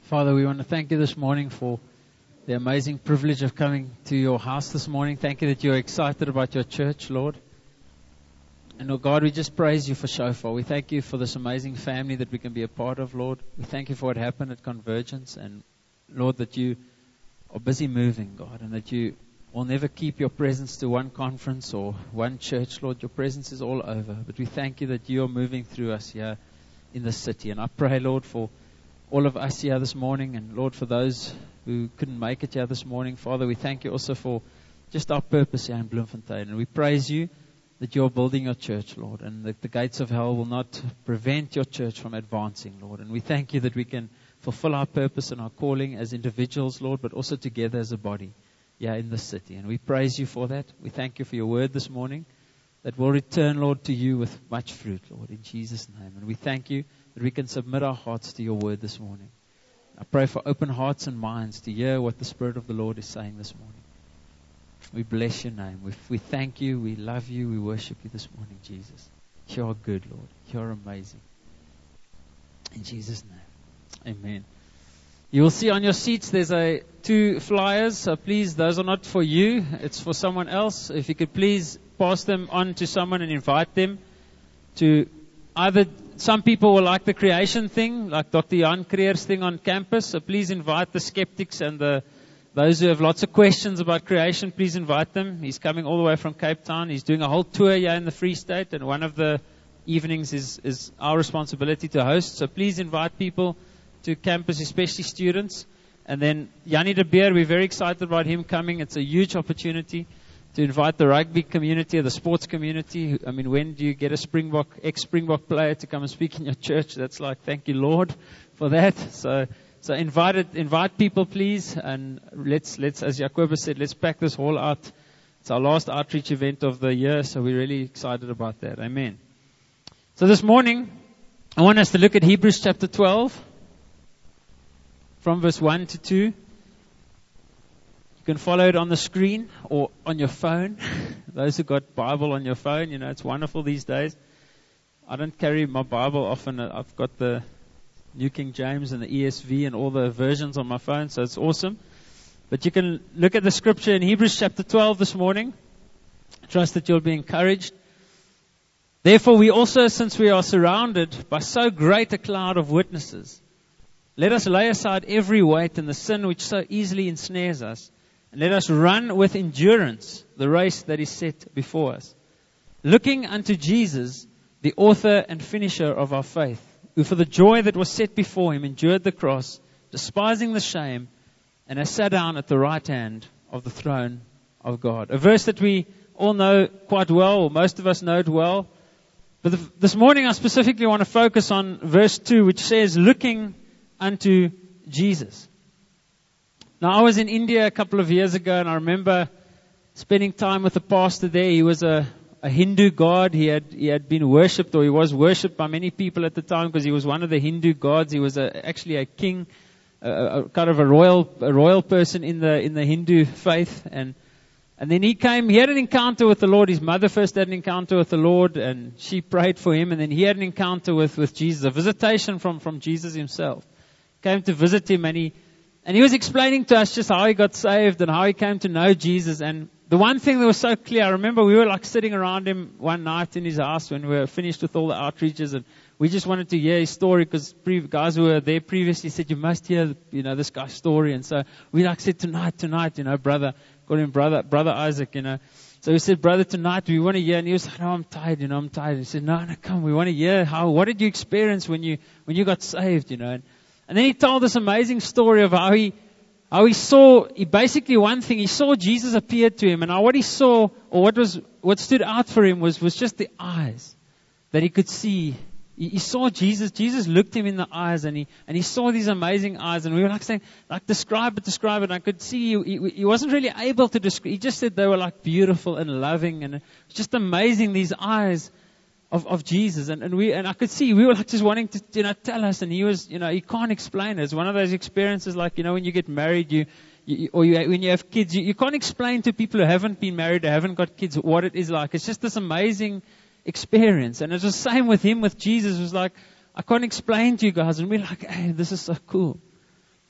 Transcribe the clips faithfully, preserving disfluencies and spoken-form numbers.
Father, we want to thank you this morning for the amazing privilege of coming to your house this morning. Thank you that you're excited about your church, Lord. And oh God, we just praise you for Shofar. We thank you for this amazing family that we can be a part of, Lord. We thank you for what happened at Convergence. And Lord, that you are busy moving, God, and that you will never keep your presence to one conference or one church, Lord. Your presence is all over. But we thank you that you are moving through us here in the city. And I pray, Lord, for all of us here this morning, and Lord, for those who couldn't make it here this morning, Father, we thank you also for just our purpose here in Bloemfontein. And we praise you that you're building your church, Lord, and that the gates of hell will not prevent your church from advancing, Lord. And we thank you that we can fulfill our purpose and our calling as individuals, Lord, but also together as a body, yeah, in the city. And we praise you for that. We thank you for your word this morning that will return, Lord, to you with much fruit, Lord, in Jesus' name. And we thank you that we can submit our hearts to your word this morning. I pray for open hearts and minds to hear what the Spirit of the Lord is saying this morning. We bless your name. We, we thank you. We love you. We worship you this morning, Jesus. You are good, Lord. You are amazing. In Jesus' name. Amen. You will see on your seats there's a two flyers. So please, those are not for you. It's for someone else. If you could please pass them on to someone and invite them to either. Some people will like the creation thing, like Doctor Jan Creer's thing on campus. So please invite the skeptics and the those who have lots of questions about creation. Please invite them. He's coming all the way from Cape Town. He's doing a whole tour here in the Free State, and one of the evenings is, is our responsibility to host. So please invite people to campus, especially students. And then Jannie de Beer, we're very excited about him coming. It's a huge opportunity to invite the rugby community or the sports community. I mean, when do you get a Springbok, ex-Springbok player to come and speak in your church? That's like, thank you, Lord, for that. So, so invite it, invite people, please, and let's, let's, as Jacobus said, let's pack this hall out. It's our last outreach event of the year, so we're really excited about that. Amen. So this morning, I want us to look at Hebrews chapter twelve, from verse one to two. You can follow it on the screen or on your phone. Those who got Bible on your phone, you know, it's wonderful these days. I don't carry my Bible often. I've got the New King James and the E S V and all the versions on my phone, so it's awesome. But you can look at the scripture in Hebrews chapter twelve this morning. I trust that you'll be encouraged. Therefore, we also, since we are surrounded by so great a cloud of witnesses, let us lay aside every weight and the sin which so easily ensnares us. And let us run with endurance the race that is set before us, looking unto Jesus, the author and finisher of our faith, who for the joy that was set before him endured the cross, despising the shame, and has sat down at the right hand of the throne of God. A verse that we all know quite well, or most of us know it well. But the, this morning I specifically want to focus on verse two, which says, looking unto Jesus. Now, I was in India a couple of years ago, and I remember spending time with the pastor there. He was a, a Hindu god. He had he had been worshipped, or he was worshipped by many people at the time, because he was one of the Hindu gods. He was a, actually a king, a, a kind of a royal a royal person in the in the Hindu faith. And and then he came. He had an encounter with the Lord. His mother first had an encounter with the Lord, and she prayed for him. And then he had an encounter with with Jesus, a visitation from from Jesus himself. Came to visit him, and he. And he was explaining to us just how he got saved and how he came to know Jesus. And the one thing that was so clear, I remember we were like sitting around him one night in his house when we were finished with all the outreaches, and we just wanted to hear his story, because pre- guys who were there previously said, you must hear, you know, this guy's story. And so we like said, tonight, tonight, you know, brother, called him brother, brother Isaac, you know. So we said, brother, tonight we want to hear. And he was like, no, I'm tired, you know, I'm tired. He said, no, no, come, we want to hear how, what did you experience when you, when you got saved, you know. And, And then he told this amazing story of how he, how he saw, he basically one thing, he saw Jesus appear to him, and how what he saw, or what was, what stood out for him was, was just the eyes that he could see. He, he saw Jesus, Jesus looked him in the eyes, and he, and he saw these amazing eyes, and we were like saying, like, describe it, describe it, and I could see he, he, he wasn't really able to describe, he just said they were like beautiful and loving, and it's just amazing, these eyes Of, of Jesus, and, and we and I could see we were like just wanting to, you know, tell us, and he was, you know, he can't explain it. It's one of those experiences, like, you know, when you get married, you, you or you when you have kids, you, you can't explain to people who haven't been married, or haven't got kids, what it is like. It's just this amazing experience, and it's the same with him, with Jesus. It was like, I can't explain to you guys, and we're like, hey, this is so cool.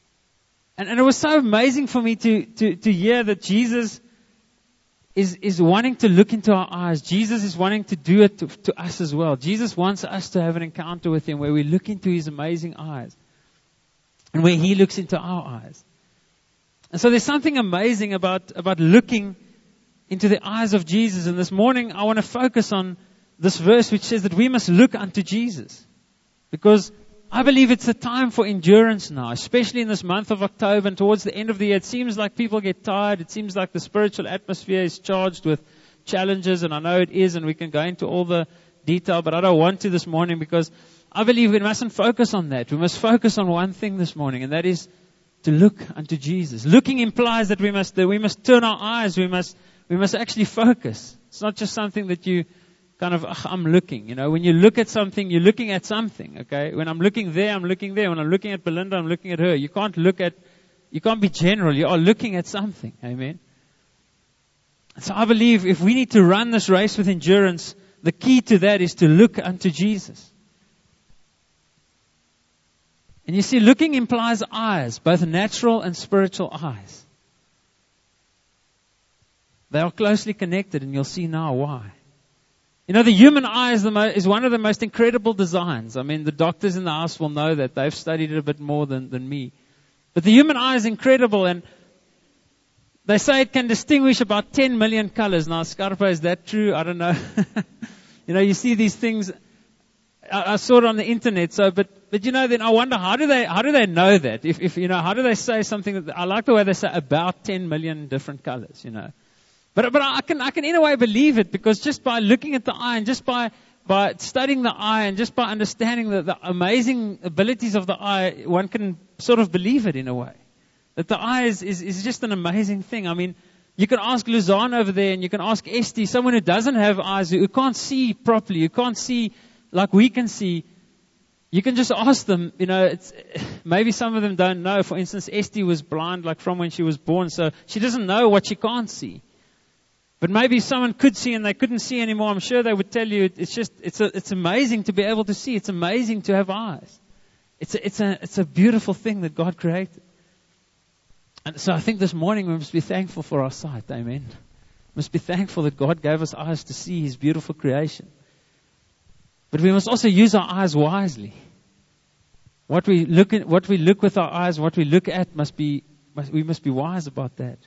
And, and it was so amazing for me to, to, to hear that Jesus is, is wanting to look into our eyes. Jesus is wanting to do it to, to us as well. Jesus wants us to have an encounter with Him where we look into His amazing eyes and where He looks into our eyes. And so there's something amazing about, about looking into the eyes of Jesus. And this morning I want to focus on this verse which says that we must look unto Jesus. Because I believe it's a time for endurance now, especially in this month of October and towards the end of the year. It seems like people get tired. It seems like the spiritual atmosphere is charged with challenges, and I know it is, and we can go into all the detail, but I don't want to this morning because I believe we mustn't focus on that. We must focus on one thing this morning, and that is to look unto Jesus. Looking implies that we must that we must turn our eyes. We must we must actually focus. It's not just something that you kind of, ugh, I'm looking. You know, when you look at something, you're looking at something, okay? When I'm looking there, I'm looking there. When I'm looking at Belinda, I'm looking at her. You can't look at, you can't be general. You are looking at something. Amen? So I believe if we need to run this race with endurance, the key to that is to look unto Jesus. And you see, looking implies eyes, both natural and spiritual eyes. They are closely connected, and you'll see now why. You know, the human eye is, the mo- is one of the most incredible designs. I mean, the doctors in the house will know that. They've studied it a bit more than, than me. But the human eye is incredible, and they say it can distinguish about ten million colors. Now, Scarpa, is that true? I don't know. You know, you see these things. I, I saw it on the internet. So, but but you know, then I wonder how do they how do they know that? If if you know, how do they say something that I like the way they say about ten million different colors? You know. But but I can I can in a way believe it, because just by looking at the eye and just by by studying the eye and just by understanding the, the amazing abilities of the eye, one can sort of believe it in a way. That the eye is, is, is just an amazing thing. I mean, you can ask Luzanne over there, and you can ask Esty, someone who doesn't have eyes, who, who can't see properly, who can't see like we can see. You can just ask them, you know, it's, maybe some of them don't know. For instance, Esty was blind like from when she was born, so she doesn't know what she can't see. But maybe someone could see and they couldn't see anymore. I'm sure they would tell you it's just, it's a, it's amazing to be able to see. It's amazing to have eyes. It's a, it's a, it's a beautiful thing that God created. And so I think this morning we must be thankful for our sight. Amen. We must be thankful that God gave us eyes to see His beautiful creation. But we must also use our eyes wisely. What we look at, what we look with our eyes, what we look at must be, must, we must be wise about that.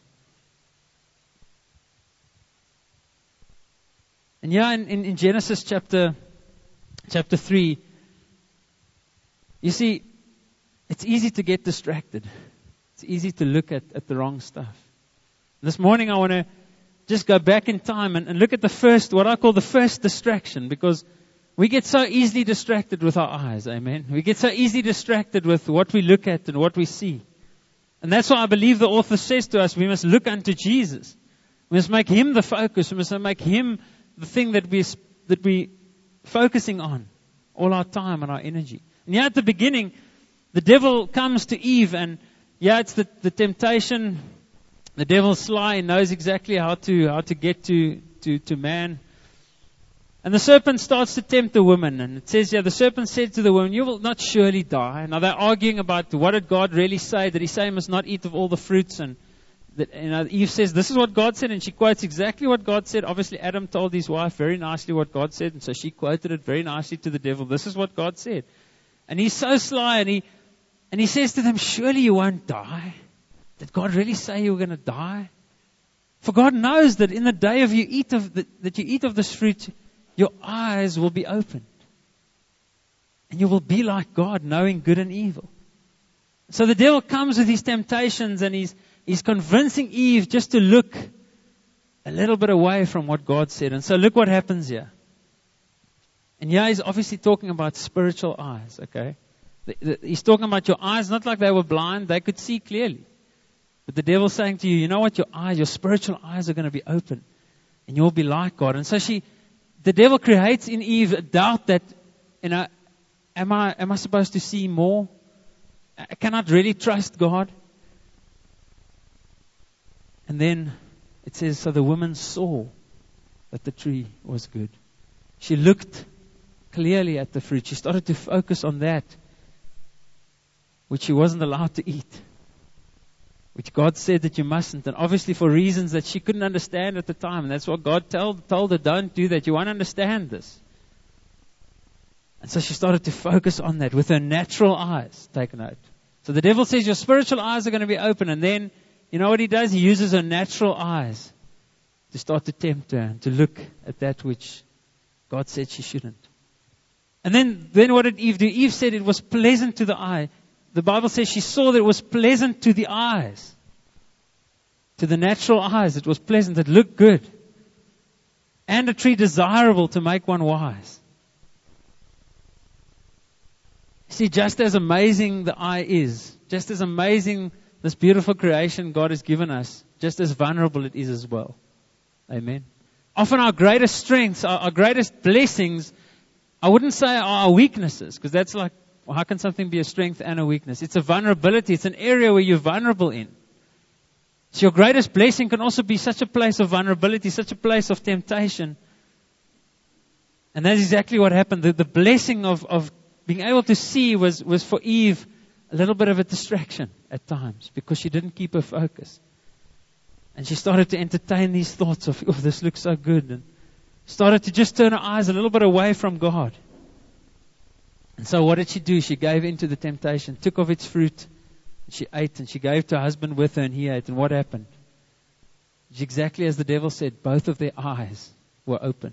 And yeah, in, in, in Genesis chapter chapter three, you see, it's easy to get distracted. It's easy to look at, at the wrong stuff. This morning I want to just go back in time and, and look at the first, what I call the first distraction, because we get so easily distracted with our eyes, amen. We get so easily distracted with what we look at and what we see. And that's why I believe the author says to us, we must look unto Jesus. We must make Him the focus. We must make Him the thing that we that we focusing on all our time and our energy. And yeah, at the beginning, the devil comes to Eve, and yeah, it's the, the temptation. The devil's sly and knows exactly how to how to get to, to, to man. And the serpent starts to tempt the woman, and it says, yeah, the serpent said to the woman, you will not surely die. Now they're arguing about what did God really say? Did He say you must not eat of all the fruits? And that, you know, Eve says, this is what God said, and she quotes exactly what God said. Obviously, Adam told his wife very nicely what God said, and so she quoted it very nicely to the devil. This is what God said. And he's so sly, and he and he says to them, surely you won't die. Did God really say you were going to die? For God knows that in the day of you eat of the, that you eat of this fruit, your eyes will be opened, and you will be like God, knowing good and evil. So the devil comes with his temptations, and he's He's convincing Eve just to look a little bit away from what God said. And so look what happens here. And yeah, he's obviously talking about spiritual eyes, okay? The, the, he's talking about your eyes, not like they were blind. They could see clearly. But the devil's saying to you, you know what? Your eyes, your spiritual eyes are going to be open. And you'll be like God. And so she, the devil creates in Eve a doubt that, you know, am I, am I supposed to see more? I cannot really trust God. And then it says, so the woman saw that the tree was good. She looked clearly at the fruit. She started to focus on that which she wasn't allowed to eat. which God said that you mustn't, and obviously for reasons that she couldn't understand at the time. And that's what God told, told her, don't do that. You won't understand this. And so she started to focus on that with her natural eyes. Take note. So the devil says your spiritual eyes are going to be open, and then, you know what he does? He uses her natural eyes to start to tempt her and to look at that which God said she shouldn't. And then, then what did Eve do? Eve said it was pleasant to the eye. The Bible says she saw that it was pleasant to the eyes. To the natural eyes, it was pleasant. It looked good. And a tree desirable to make one wise. See, just as amazing the eye is, just as amazing this beautiful creation God has given us, just as vulnerable it is as well. Amen. Often our greatest strengths, our, our greatest blessings, I wouldn't say are our weaknesses, because that's like, well, how can something be a strength and a weakness? It's a vulnerability. It's an area where you're vulnerable in. So your greatest blessing can also be such a place of vulnerability, such a place of temptation. And that's exactly what happened. The, the blessing of, of being able to see was, was for Eve a little bit of a distraction at times, because she didn't keep her focus. And she started to entertain these thoughts of, oh, this looks so good. And started to just turn her eyes a little bit away from God. And so what did she do? She gave in to the temptation, took of its fruit, and she ate, and she gave to her husband with her, and he ate. And what happened? It's exactly as the devil said, both of their eyes were open.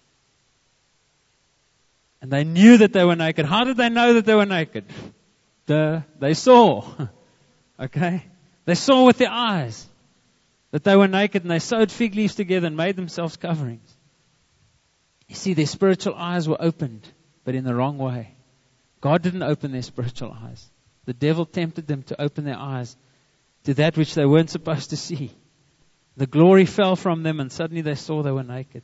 And they knew that they were naked. How did they know that they were naked? Duh, they saw. Okay? They saw with their eyes that they were naked, and they sewed fig leaves together and made themselves coverings. You see, their spiritual eyes were opened, but in the wrong way. God didn't open their spiritual eyes. The devil tempted them to open their eyes to that which they weren't supposed to see. The glory fell from them, and suddenly they saw they were naked.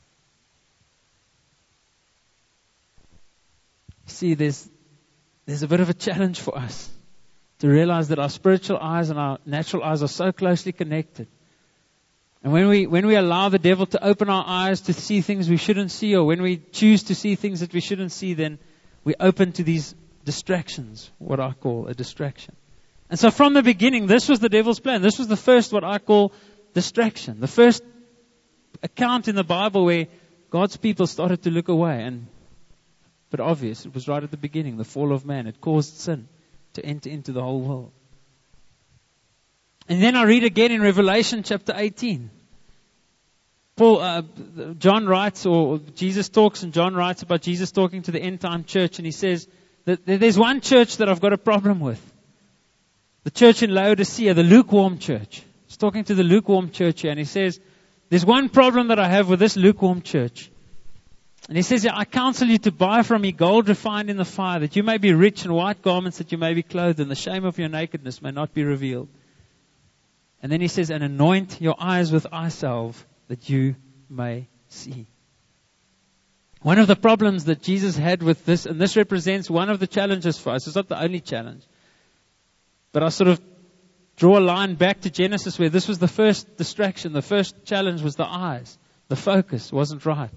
See, there's there's a bit of a challenge for us to realize that our spiritual eyes and our natural eyes are so closely connected. And when we when we allow the devil to open our eyes to see things we shouldn't see, or when we choose to see things that we shouldn't see, then we open to these distractions, what I call a distraction. And so from the beginning, this was the devil's plan. This was the first, what I call distraction. The first account in the Bible where God's people started to look away. And But obvious, it was right at the beginning, the fall of man. It caused sin to enter into the whole world. And then I read again in Revelation chapter eighteen. Paul, uh, John writes, or Jesus talks, and John writes about Jesus talking to the end time church, and he says that there's one church that I've got a problem with. The church in Laodicea, the lukewarm church. He's talking to the lukewarm church here, and he says, there's one problem that I have with this lukewarm church. And he says, I counsel you to buy from me gold refined in the fire, that you may be rich, and white garments that you may be clothed, and the shame of your nakedness may not be revealed. And then he says, and anoint your eyes with eye salve, that you may see. One of the problems that Jesus had with this, and this represents one of the challenges for us. It's not the only challenge. But I sort of draw a line back to Genesis where this was the first distraction. The first challenge was the eyes. The focus wasn't right.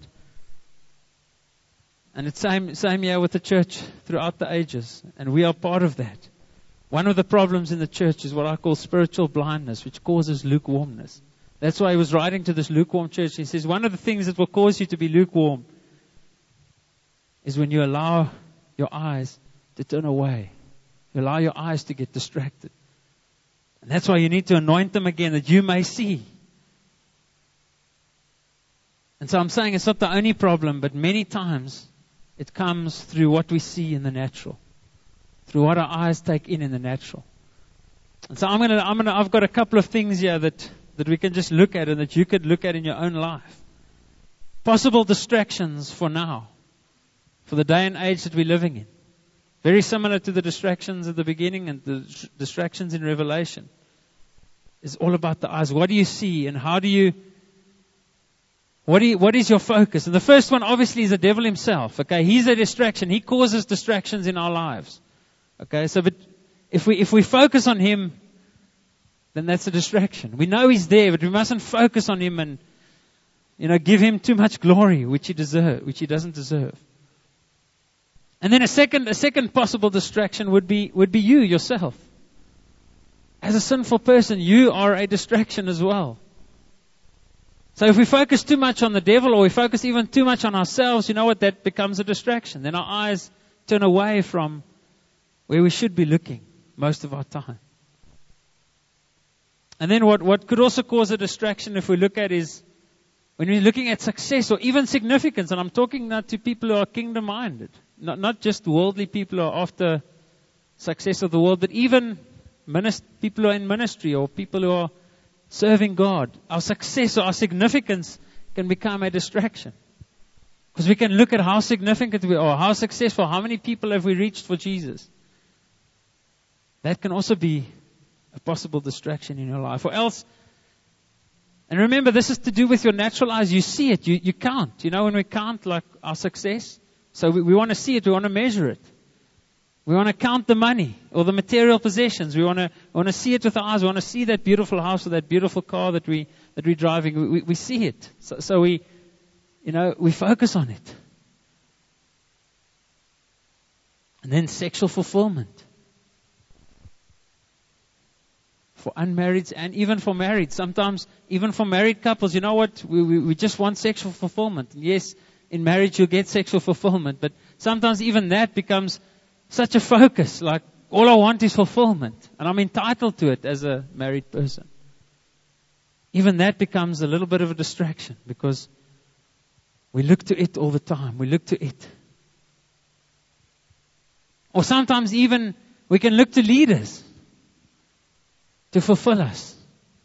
And it's same, same here with the church throughout the ages. And we are part of that. One of the problems in the church is what I call spiritual blindness, which causes lukewarmness. That's why he was writing to this lukewarm church. He says, one of the things that will cause you to be lukewarm is when you allow your eyes to turn away. You allow your eyes to get distracted. And that's why you need to anoint them again, that you may see. And so I'm saying it's not the only problem, but many times it comes through what we see in the natural, through what our eyes take in in the natural. And so I'm gonna, I'm gonna, I've got a couple of things here that, that we can just look at and that you could look at in your own life. Possible distractions for now, for the day and age that we're living in. Very similar to the distractions at the beginning and the distractions in Revelation. It's all about the eyes. What do you see and how do you, what do you, what is your focus? And the first one obviously is the devil himself. Okay, he's a distraction. He causes distractions in our lives. Okay, so but if we if we focus on him, then that's a distraction. We know he's there, but we mustn't focus on him and, you know, give him too much glory, which he deserve, which he doesn't deserve. And then a second, a second possible distraction would be would be you yourself. as a sinful person, you are a distraction as well. So if we focus too much on the devil, or we focus even too much on ourselves, you know what? That becomes a distraction. Then our eyes turn away from where we should be looking most of our time. And then what, what could also cause a distraction if we look at is when we're looking at success or even significance, and I'm talking now to people who are kingdom-minded, not, not just worldly people who are after success of the world, but even minist- people who are in ministry or people who are serving God. Our success or our significance can become a distraction. Because we can look at how significant we are, how successful, how many people have we reached for Jesus. That can also be a possible distraction in your life. Or else, and remember, this is to do with your natural eyes. You see it, you, you count. You know, when we count like our success, so we, we want to see it, we want to measure it. We want to count the money or the material possessions. We want to we want to see it with our eyes. We want to see that beautiful house or that beautiful car that we that we're driving. We, we, we see it, so, so we, you know, we focus on it. And then sexual fulfillment for unmarrieds and even for married. Sometimes even for married couples, you know what? We we, we just want sexual fulfillment. Yes, in marriage you get sexual fulfillment, but sometimes even that becomes such a focus, like all I want is fulfillment, and I'm entitled to it as a married person. Even that becomes a little bit of a distraction because we look to it all the time. We look to it. Or sometimes even we can look to leaders to fulfill us.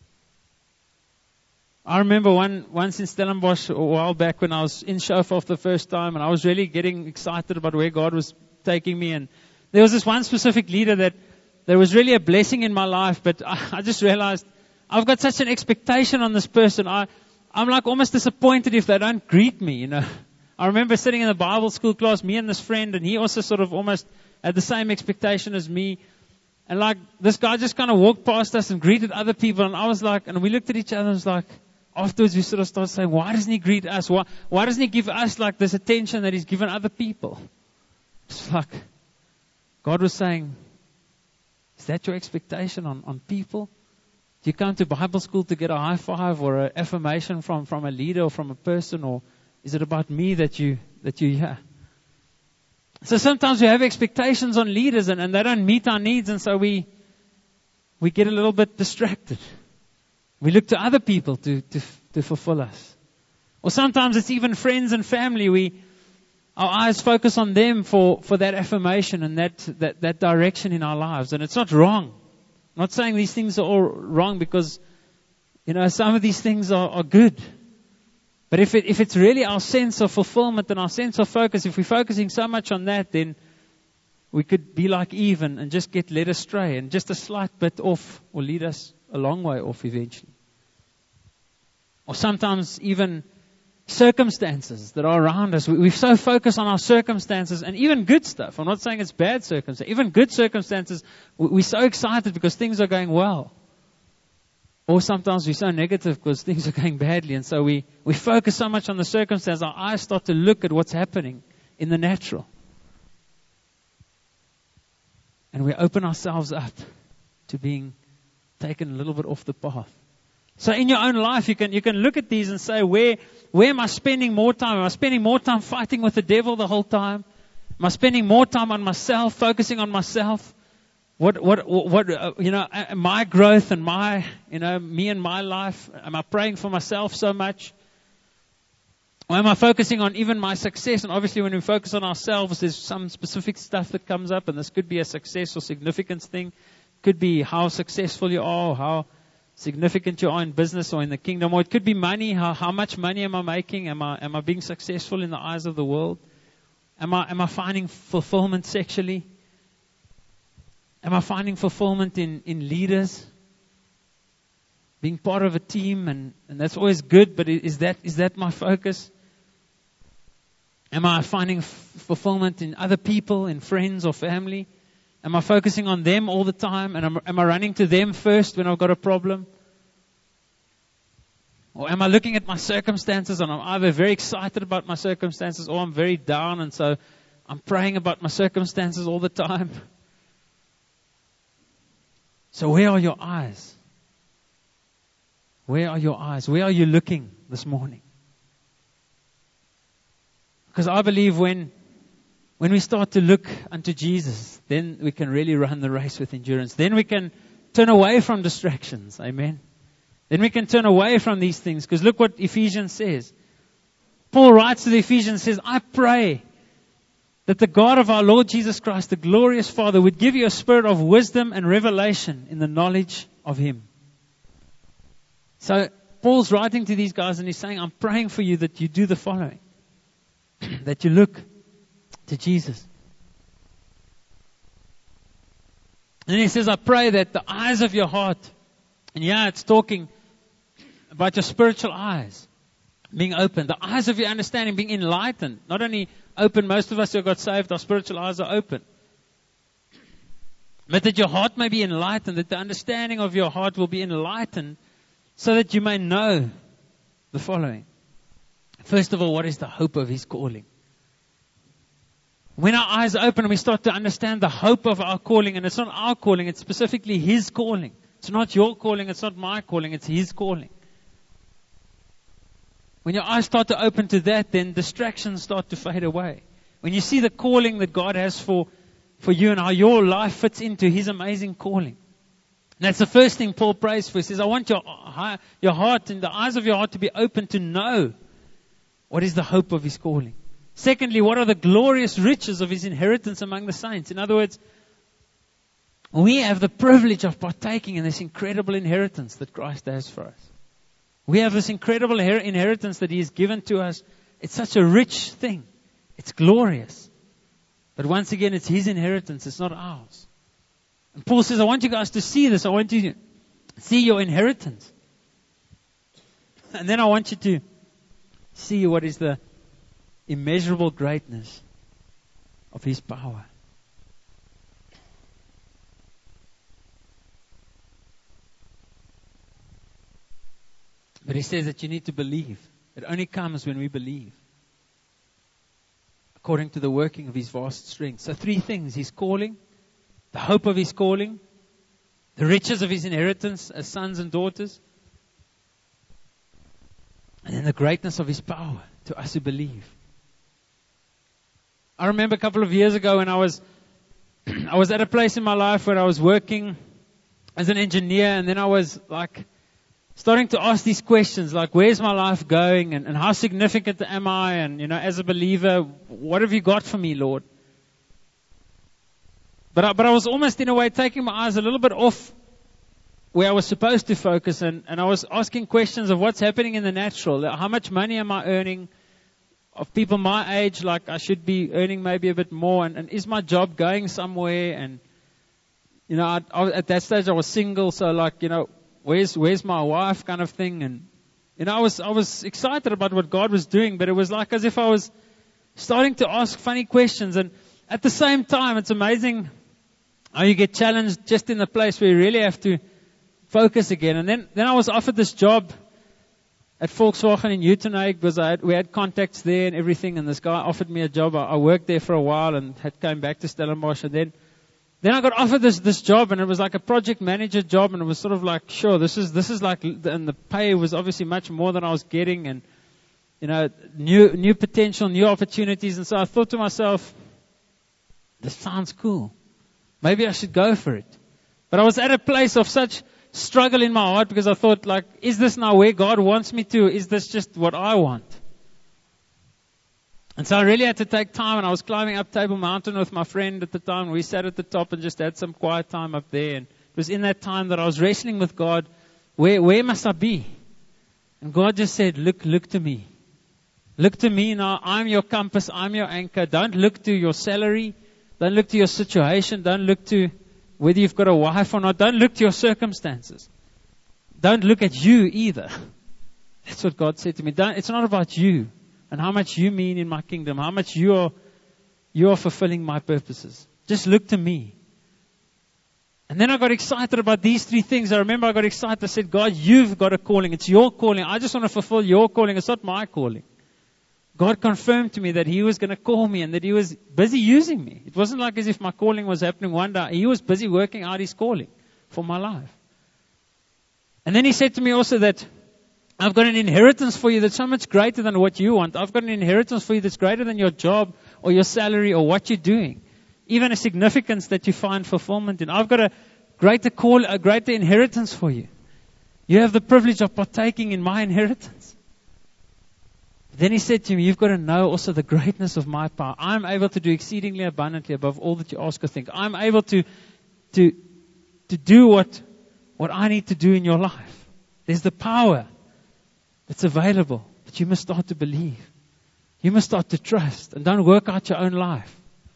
I remember one once in Stellenbosch a while back when I was in Shofar for the first time, and I was really getting excited about where God was taking me, and there was this one specific leader that there was really a blessing in my life, but I, I just realized I've got such an expectation on this person. I, I'm like almost disappointed if they don't greet me, you know. I remember sitting in the Bible school class, me and this friend, and he also sort of almost had the same expectation as me. And like this guy just kind of walked past us and greeted other people, and I was like, and we looked at each other and was like, afterwards we sort of started saying, why doesn't he greet us? Why, why doesn't he give us like this attention that he's given other people? It's like God was saying, is that your expectation on, on people? Do you come to Bible school to get a high five or an affirmation from, from a leader or from a person, or is it about me that you that you hear? So sometimes we have expectations on leaders and, and they don't meet our needs, and so we we get a little bit distracted. We look to other people to, to, to fulfill us. Or sometimes it's even friends and family. We Our eyes focus on them for, for that affirmation and that, that, that direction in our lives. And it's not wrong. I'm not saying these things are all wrong, because, you know, some of these things are, are good. But if it, if it's really our sense of fulfillment and our sense of focus, if we're focusing so much on that, then we could be like Eve and, and just get led astray, and just a slight bit off will lead us a long way off eventually. Or sometimes even circumstances that are around us. We, we so focus on our circumstances, and even good stuff. I'm not saying it's bad circumstances. Even good circumstances, we, we're so excited because things are going well. Or sometimes we're so negative because things are going badly, and so we, we focus so much on the circumstance, our eyes start to look at what's happening in the natural. And we open ourselves up to being taken a little bit off the path. So in your own life, you can you can look at these and say, where where am I spending more time? Am I spending more time fighting with the devil the whole time? Am I spending more time on myself, focusing on myself? What what what uh, you know, uh, my growth and my you know me and my life? Am I praying for myself so much? Or am I focusing on even my success? And obviously, when we focus on ourselves, there's some specific stuff that comes up, and this could be a success or significance thing. Could be how successful you are, or how significant you are in business or in the kingdom, or it could be money. How how much money am I making? Am I am I being successful in the eyes of the world? Am I am I finding fulfillment sexually? Am I finding fulfillment in, in leaders? Being part of a team, and, and that's always good, but is that is that my focus? Am I finding f- fulfillment in other people, in friends or family? Am I focusing on them all the time? And am, am I running to them first when I've got a problem? Or am I looking at my circumstances and I'm either very excited about my circumstances or I'm very down, and so I'm praying about my circumstances all the time? So where are your eyes? Where are your eyes? Where are you looking this morning? Because I believe when, when we start to look unto Jesus, then we can really run the race with endurance. Then we can turn away from distractions. Amen. Then we can turn away from these things. Because look what Ephesians says. Paul writes to the Ephesians, says, I pray that the God of our Lord Jesus Christ, the glorious Father, would give you a spirit of wisdom and revelation in the knowledge of Him. So Paul's writing to these guys and he's saying, I'm praying for you that you do the following. That you look to Jesus. And then he says, I pray that the eyes of your heart, and yeah, it's talking about your spiritual eyes being opened, the eyes of your understanding being enlightened. Not only open, most of us who got saved, our spiritual eyes are open. But that your heart may be enlightened, that the understanding of your heart will be enlightened, so that you may know the following. First of all, what is the hope of His calling? When our eyes open and we start to understand the hope of our calling, and it's not our calling, it's specifically His calling. It's not your calling, it's not my calling, it's His calling. When your eyes start to open to that, then distractions start to fade away. When you see the calling that God has for, for you and how your life fits into His amazing calling. And that's the first thing Paul prays for. He says, I want your, your heart and the eyes of your heart to be open to know what is the hope of His calling. Secondly, what are the glorious riches of His inheritance among the saints? In other words, we have the privilege of partaking in this incredible inheritance that Christ has for us. We have this incredible inheritance that He has given to us. It's such a rich thing. It's glorious. But once again, it's His inheritance. It's not ours. And Paul says, I want you guys to see this. I want you to see your inheritance. And then I want you to see what is the immeasurable greatness of His power. But he says that you need to believe. It only comes when we believe. According to the working of His vast strength. So three things. His calling, the hope of His calling, the riches of His inheritance as sons and daughters, and then the greatness of His power to us who believe. I remember a couple of years ago when I was I was at a place in my life where I was working as an engineer, and then I was like starting to ask these questions like, where's my life going, and, and how significant am I, and you know, as a believer, what have you got for me, Lord? But I, but I was almost in a way taking my eyes a little bit off where I was supposed to focus, and, and I was asking questions of what's happening in the natural. How much money am I earning? Of people my age, like I should be earning maybe a bit more, and, and is my job going somewhere? And you know, I, I, at that stage I was single, so like, you know, where's where's my wife, kind of thing. And you know, I was I was excited about what God was doing, but it was like as if I was starting to ask funny questions. And at the same time, it's amazing how you get challenged just in the place where you really have to focus again. And then then I was offered this job at Volkswagen in Uitenhage, because I had, we had contacts there and everything, and this guy offered me a job. I, I worked there for a while and had come back to Stellenbosch, and then then I got offered this this job, and it was like a project manager job, and it was sort of like, sure, this is this is like, and the pay was obviously much more than I was getting, and you know, new new potential, new opportunities. And so I thought to myself, this sounds cool. Maybe I should go for it. But I was at a place of such struggle in my heart, because I thought, like, is this now where God wants me to? Is this just what I want? And so I really had to take time, and I was climbing up Table Mountain with my friend at the time. We sat at the top and just had some quiet time up there. And it was in that time that I was wrestling with God. Where, where must I be? And God just said, look, look to me. Look to me now. I'm your compass. I'm your anchor. Don't look to your salary. Don't look to your situation. Don't look to whether you've got a wife or not. Don't look to your circumstances. Don't look at you either. That's what God said to me. Don't, it's not about you and how much you mean in my kingdom, how much you are, you are fulfilling my purposes. Just look to me. And then I got excited about these three things. I remember I got excited. I said, God, you've got a calling. It's your calling. I just want to fulfill your calling. It's not my calling. God confirmed to me that He was going to call me and that He was busy using me. It wasn't like as if my calling was happening one day. He was busy working out His calling. for my life. And then he said to me also that I've got an inheritance for you that's so much greater than what you want. I've got an inheritance for you that's greater than your job or your salary or what you're doing. Even a significance that you find fulfillment in. I've got a greater call, a greater inheritance for you. You have the privilege of partaking in my inheritance. Then he said to me, you've got to know also the greatness of my power. I'm able to do exceedingly abundantly above all that you ask or think. I'm able to, to, to do what, what I need to do in your life. There's the power that's available, but you must start to believe. You must start to trust and don't work out your own life.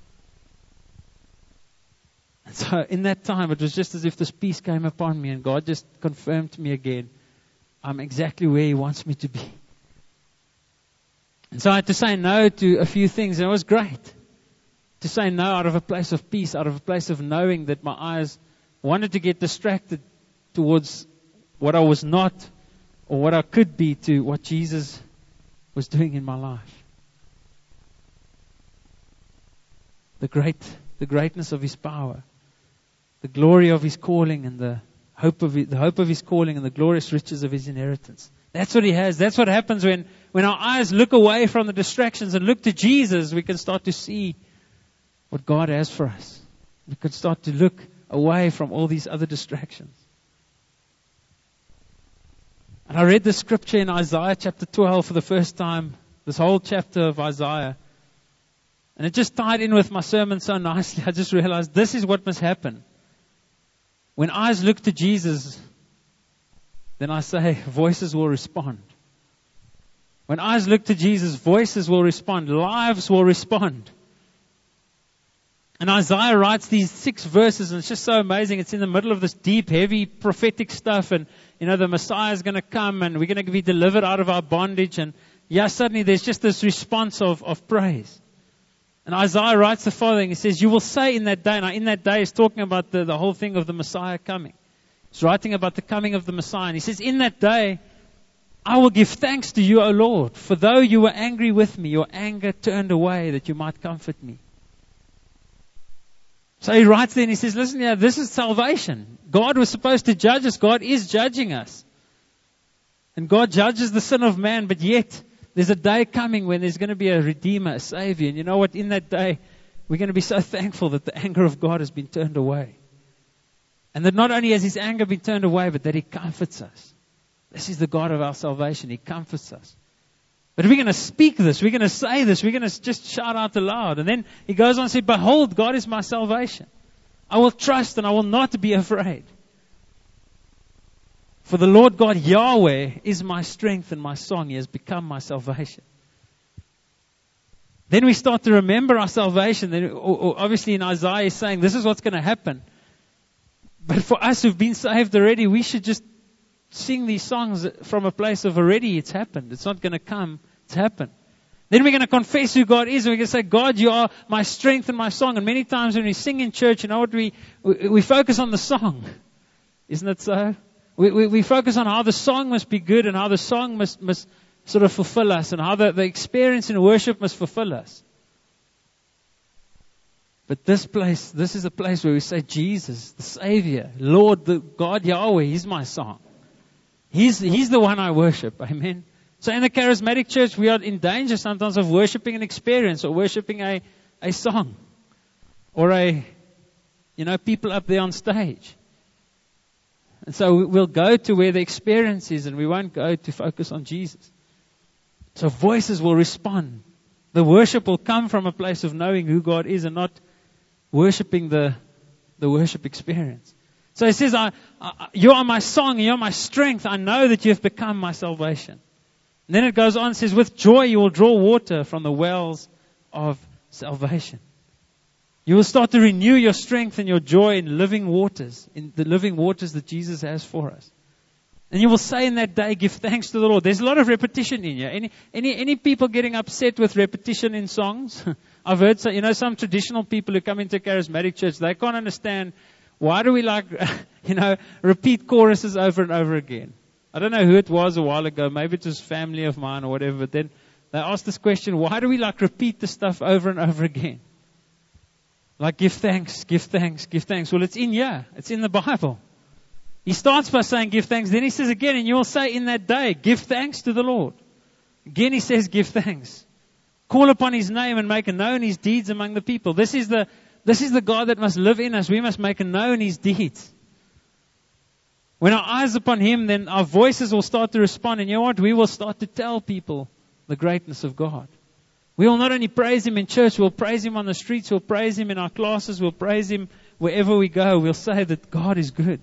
And so in that time, it was just as if this peace came upon me and God just confirmed to me again, I'm exactly where He wants me to be. And so I had to say no to a few things, and it was great to say no out of a place of peace, out of a place of knowing that my eyes wanted to get distracted towards what I was not or what I could be to what Jesus was doing in my life. The great, the greatness of His power, the glory of His calling, and the hope of His, the hope of His calling, and the glorious riches of His inheritance. That's what He has. That's what happens when, when our eyes look away from the distractions and look to Jesus. We can start to see what God has for us. We can start to look away from all these other distractions. And I read the scripture in Isaiah chapter twelve for the first time, this whole chapter of Isaiah. And it just tied in with my sermon so nicely. I just realized this is what must happen. When eyes look to Jesus, then I say voices will respond. When eyes look to Jesus, voices will respond. Lives will respond. And Isaiah writes these six verses, and it's just so amazing. It's in the middle of this deep, heavy, prophetic stuff. And, you know, the Messiah is going to come, and we're going to be delivered out of our bondage. And, yeah, suddenly there's just this response of, of praise. And Isaiah writes the following. He says, you will say in that day. Now, in that day, he's talking about the, the whole thing of the Messiah coming. He's writing about the coming of the Messiah. And he says, in that day, I will give thanks to you, O Lord, for though you were angry with me, your anger turned away that you might comfort me. So he writes there and he says, listen, yeah, this is salvation. God was supposed to judge us. God is judging us. And God judges the sin of man, but yet there's a day coming when there's going to be a Redeemer, a Savior. And you know what? In that day, we're going to be so thankful that the anger of God has been turned away. And that not only has His anger been turned away, but that He comforts us. This is the God of our salvation. He comforts us. But we're going to speak this. We're going to say this. We're going to just shout out aloud. And then he goes on and says, behold, God is my salvation. I will trust and I will not be afraid. For the Lord God Yahweh is my strength and my song. He has become my salvation. Then we start to remember our salvation. Then, obviously in Isaiah he's saying this is what's going to happen. But for us who've been saved already, we should just sing these songs from a place of already it's happened. It's not going to come. It's happened. Then we're going to confess who God is. And we're going to say, God, you are my strength and my song. And many times when we sing in church, you know what, we, we, we focus on the song. Isn't it so? We, we, we focus on how the song must be good and how the song must, must sort of fulfill us and how the, the experience in worship must fulfill us. But this place, this is a place where we say, Jesus, the Savior, Lord, the God Yahweh, He's my song. He's, he's the one I worship. Amen. So in the charismatic church, we are in danger sometimes of worshiping an experience or worshiping a, a song or a, you know, people up there on stage. And so we'll go to where the experience is and we won't go to focus on Jesus. So voices will respond. The worship will come from a place of knowing who God is and not worshiping the, the worship experience. So he says, I, I, you are my song, you are my strength. I know that you have become my salvation. And then it goes on and says, with joy you will draw water from the wells of salvation. You will start to renew your strength and your joy in living waters, in the living waters that Jesus has for us. And you will say in that day, give thanks to the Lord. There's a lot of repetition in here. Any, any, any people getting upset with repetition in songs? I've heard, so, you know, some traditional people who come into a charismatic church, they can't understand why do we like, you know,? repeat choruses over and over again. I don't know who it was a while ago. Maybe it was family of mine or whatever. But then they asked this question, why do we like repeat the stuff over and over again? Like give thanks, give thanks, give thanks. Well, it's in here. It's in the Bible. He starts by saying, give thanks. Then he says again, and you will say in that day, give thanks to the Lord. Again he says, give thanks. Call upon His name and make known His deeds among the people. This is the, this is the God that must live in us. We must make known His deeds. When our eyes upon Him, then our voices will start to respond. And you know what? We will start to tell people the greatness of God. We will not only praise Him in church, we'll praise Him on the streets, we'll praise Him in our classes, we'll praise Him wherever we go. We'll say that God is good.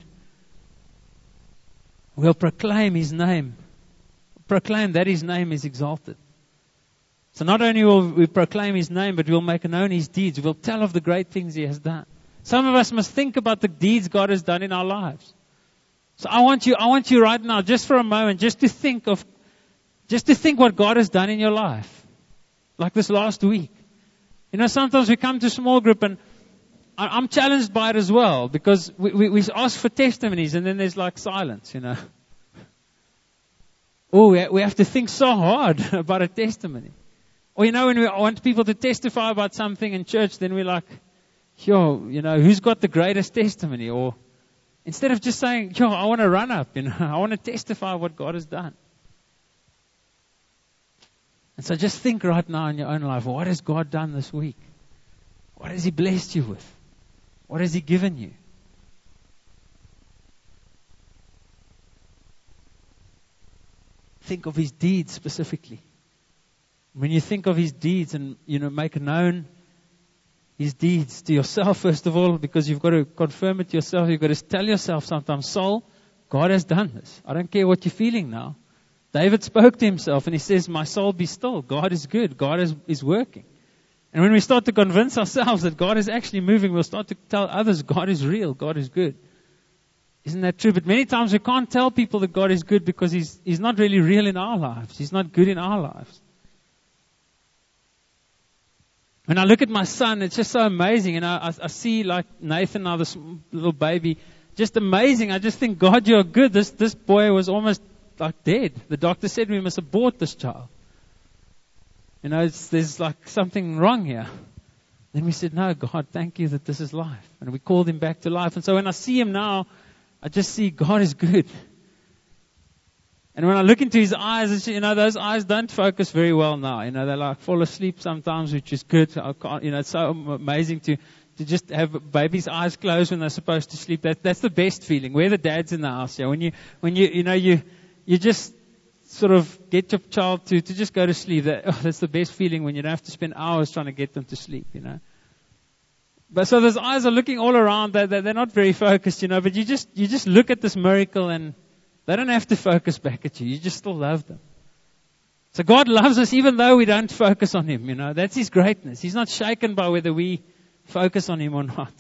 We'll proclaim His name. Proclaim that His name is exalted. So not only will we proclaim His name, but we'll make known His deeds. We'll tell of the great things He has done. Some of us must think about the deeds God has done in our lives. So I want you, I want you right now, just for a moment, just to think of, just to think what God has done in your life. Like this last week. You know, sometimes we come to small group and I'm challenged by it as well, because we, we, we ask for testimonies and then there's like silence, you know. Oh, we, we have to think so hard about a testimony. Or, you know, when we want people to testify about something in church, then we're like, yo, you know, who's got the greatest testimony? Or instead of just saying, yo, I want to run up, you know, I want to testify what God has done. And so just think right now in your own life, what has God done this week? What has He blessed you with? What has He given you? Think of His deeds specifically. When you think of His deeds and, you know, make known His deeds to yourself, first of all, because you've got to confirm it to yourself. You've got to tell yourself sometimes, soul, God has done this. I don't care what you're feeling now. David spoke to himself and he says, my soul be still. God is good. God is, is working. And when we start to convince ourselves that God is actually moving, we'll start to tell others God is real. God is good. Isn't that true? But many times we can't tell people that God is good because He's, He's not really real in our lives. He's not good in our lives. When I look at my son, it's just so amazing. And I, I, I see like Nathan now, this little baby, just amazing. I just think, God, you're good. This, this boy was almost like dead. The doctor said we must abort this child. You know, it's, there's like something wrong here. Then we said, no, God, thank you that this is life. And we called him back to life. And so when I see him now, I just see God is good. And when I look into his eyes, it's, you know, those eyes don't focus very well now. You know, they like fall asleep sometimes, which is good. I can't, you know, it's so amazing to, to just have a baby's eyes closed when they're supposed to sleep. That, that's the best feeling. We're the dads in the house. Yeah. When you, when you, you know, you, you just sort of get your child to, to just go to sleep. That, oh, that's the best feeling when you don't have to spend hours trying to get them to sleep, you know. But so those eyes are looking all around. They're, they're not very focused, you know, but you just, you just look at this miracle and they don't have to focus back at you. You just still love them. So God loves us even though we don't focus on Him, you know. That's His greatness. He's not shaken by whether we focus on Him or not.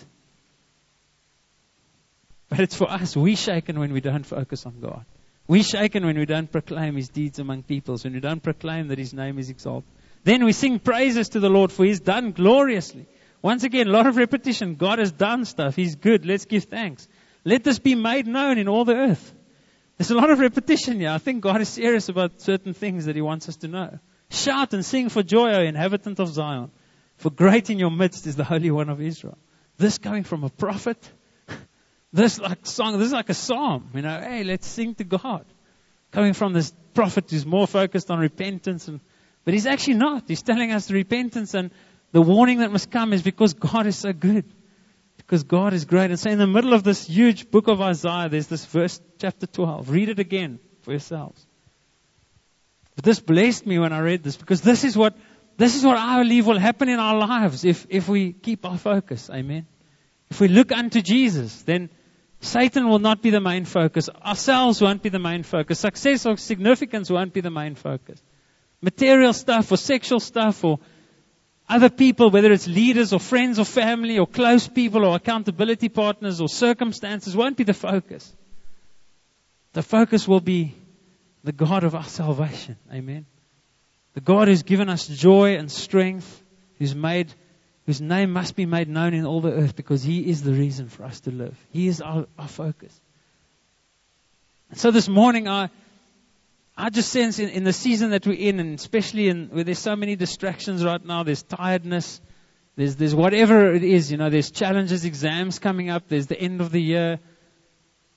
But it's for us. We're shaken when we don't focus on God. We're shaken when we don't proclaim His deeds among peoples, when we don't proclaim that His name is exalted. Then we sing praises to the Lord for He's done gloriously. Once again, a lot of repetition. God has done stuff. He's good. Let's give thanks. Let this be made known in all the earth. There's a lot of repetition here. I think God is serious about certain things that He wants us to know. Shout and sing for joy, O inhabitant of Zion. For great in your midst is the Holy One of Israel. This coming from a prophet. This like song, this is like a psalm. You know, hey, let's sing to God. Coming from this prophet who's more focused on repentance. And, but he's actually not. He's telling us the repentance and the warning that must come is because God is so good. Because God is great. And so in the middle of this huge book of Isaiah, there's this verse, chapter twelve. Read it again for yourselves. But this blessed me when I read this, because this is what, this is what I believe will happen in our lives if, if we keep our focus. Amen. If we look unto Jesus, then Satan will not be the main focus. Ourselves won't be the main focus. Success or significance won't be the main focus. Material stuff or sexual stuff or other people, whether it's leaders or friends or family or close people or accountability partners or circumstances, won't be the focus. The focus will be the God of our salvation. Amen. The God who's given us joy and strength, who's made, whose name must be made known in all the earth because He is the reason for us to live. He is our, our focus. And so this morning, I I just sense in, in the season that we're in, and especially in where there's so many distractions right now, there's tiredness, there's there's whatever it is, you know, there's challenges, exams coming up, there's the end of the year.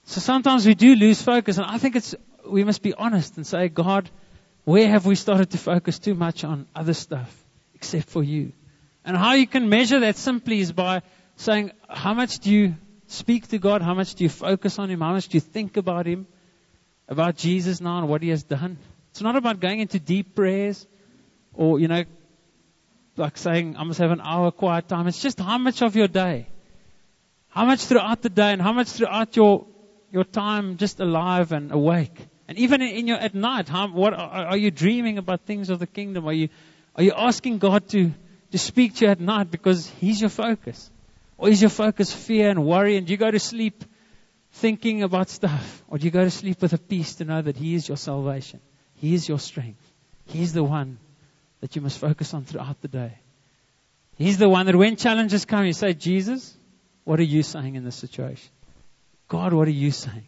So sometimes we do lose focus, and I think it's we must be honest and say, God, where have we started to focus too much on other stuff except for you? And how you can measure that simply is by saying, how much do you speak to God? How much do you focus on Him? How much do you think about Him? About Jesus now and what He has done? It's not about going into deep prayers or, you know, like saying, I must have an hour quiet time. It's just how much of your day, how much throughout the day and how much throughout your your time just alive and awake. And even in your at night, how, what are, are you dreaming about things of the kingdom? Are you are you asking God to, to speak to you at night because He's your focus? Or is your focus fear and worry, and you go to sleep thinking about stuff? Or do you go to sleep with a peace to know that He is your salvation? He is your strength. He's the one that you must focus on throughout the day. He's the one that when challenges come, you say, Jesus, what are you saying in this situation? God, what are you saying?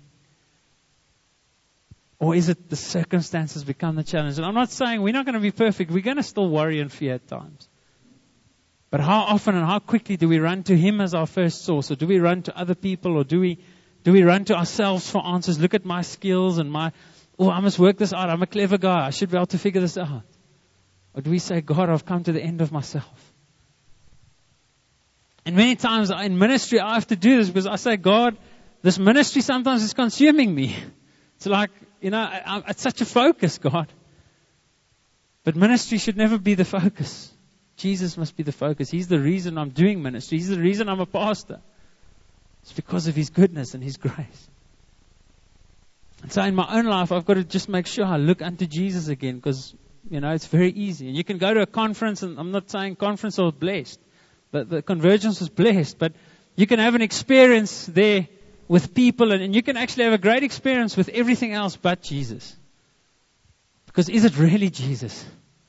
Or is it the circumstances become the challenge? And I'm not saying we're not going to be perfect. We're going to still worry and fear at times. But how often and how quickly do we run to Him as our first source? Or do we run to other people? Or do we do we run to ourselves for answers? Look at my skills and my, oh, I must work this out. I'm a clever guy. I should be able to figure this out. Or do we say, God, I've come to the end of myself? And many times in ministry, I have to do this because I say, God, this ministry sometimes is consuming me. It's like, you know, I, I, it's such a focus, God. But ministry should never be the focus. Jesus must be the focus. He's the reason I'm doing ministry. He's the reason I'm a pastor. It's because of His goodness and His grace. And so in my own life, I've got to just make sure I look unto Jesus again because, you know, it's very easy. And you can go to a conference, and I'm not saying conference was blessed. The, the convergence was blessed. But you can have an experience there with people, and, and you can actually have a great experience with everything else but Jesus. Because is it really Jesus?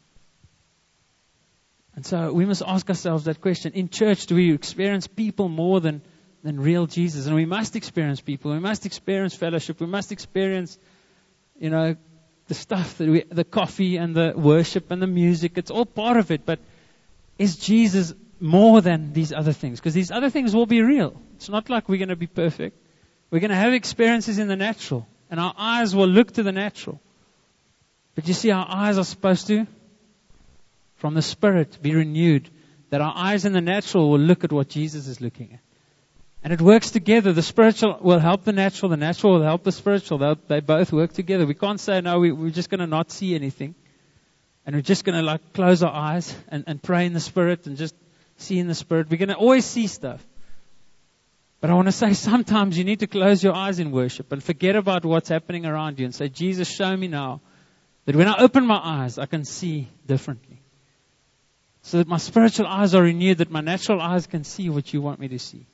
And so we must ask ourselves that question. In church, do we experience people more than, than real Jesus? And we must experience people. We must experience fellowship. We must experience, you know, the stuff, that we, the coffee and the worship and the music. It's all part of it. But is Jesus more than these other things? Because these other things will be real. It's not like we're going to be perfect. We're going to have experiences in the natural. And our eyes will look to the natural. But you see, our eyes are supposed to, from the Spirit, be renewed. That our eyes in the natural will look at what Jesus is looking at. And it works together. The spiritual will help the natural. The natural will help the spiritual. They'll, they both work together. We can't say, no, we, we're just going to not see anything. And we're just going to like close our eyes and, and pray in the Spirit and just see in the Spirit. We're going to always see stuff. But I want to say sometimes you need to close your eyes in worship and forget about what's happening around you and say, Jesus, show me now that when I open my eyes, I can see differently. So that my spiritual eyes are renewed, that my natural eyes can see what you want me to see.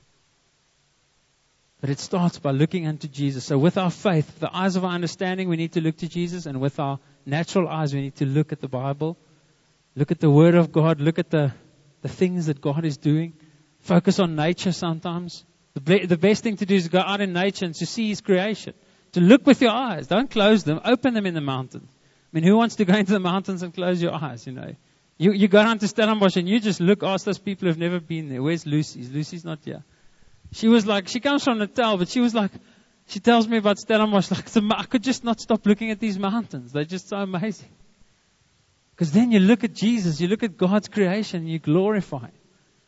But it starts by looking unto Jesus. So with our faith, with the eyes of our understanding, we need to look to Jesus. And with our natural eyes, we need to look at the Bible. Look at the Word of God. Look at the, the things that God is doing. Focus on nature sometimes. The, be- the best thing to do is go out in nature and to see His creation. To look with your eyes. Don't close them. Open them in the mountains. I mean, who wants to go into the mountains and close your eyes, you know? You you go down to Stellenbosch and you just look, ask those people who've never been there. Where's Lucy? Lucy's not here. She was like, she comes from Natal, but she was like, she tells me about Stellenbosch, like, I could just not stop looking at these mountains. They're just so amazing. Because then you look at Jesus, you look at God's creation, and you glorify Him.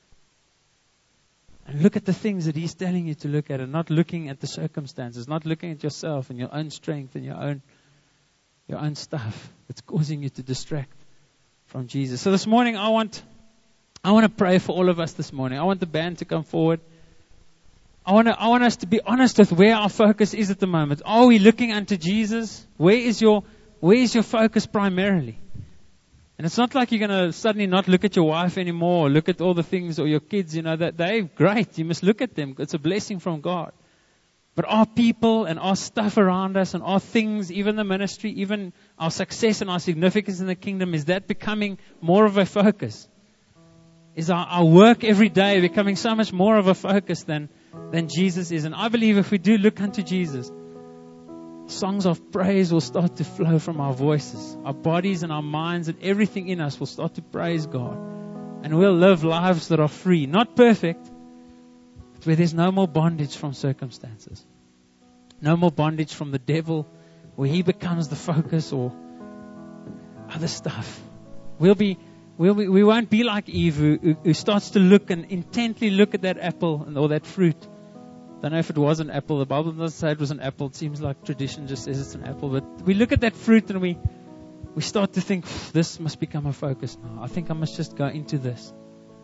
And look at the things that He's telling you to look at, and not looking at the circumstances, not looking at yourself and your own strength and your own, your own stuff that's causing you to distract from Jesus. So this morning, I want, I want to pray for all of us this morning. I want the band to come forward. I want to, I want us to be honest with where our focus is at the moment. Are we looking unto Jesus? Where is your, where is your focus primarily? And it's not like you're going to suddenly not look at your wife anymore, or look at all the things, or your kids, you know, that they're great. You must look at them. It's a blessing from God. But our people and our stuff around us and our things, even the ministry, even our success and our significance in the kingdom, is that becoming more of a focus? Is our, our work every day becoming so much more of a focus than, than Jesus is? And I believe if we do look unto Jesus, songs of praise will start to flow from our voices. Our bodies and our minds and everything in us will start to praise God. And we'll live lives that are free. Not perfect, but where there's no more bondage from circumstances. No more bondage from the devil, where he becomes the focus, or other stuff. We'll be, we'll be, we won't be like Eve, who, who starts to look and intently look at that apple and, or that fruit. Don't know if it was an apple. The Bible doesn't say it was an apple. It seems like tradition just says it's an apple. But we look at that fruit and we, we start to think, this must become a focus now. I think I must just go into this.